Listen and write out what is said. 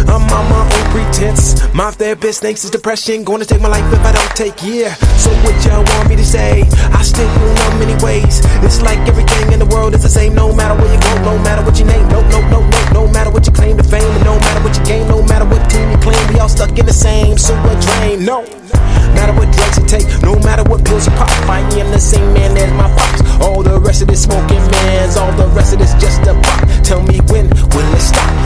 I'm on my own pretense. My therapist thinks it's depression. Gonna take my life if I don't take, yeah. So what y'all want me to say? I still don't know many ways. It's like everything in the world is the same. No matter where you go, no matter what your name. No matter what you claim to fame. And no matter what you gain, no matter what team you claim. We all stuck in the same sewer drain. No matter what drugs you take, no matter what pills you pop, I am the same man as my pops. All the rest of this smoking man's, all the rest of this just a pop. Tell me when will it stop?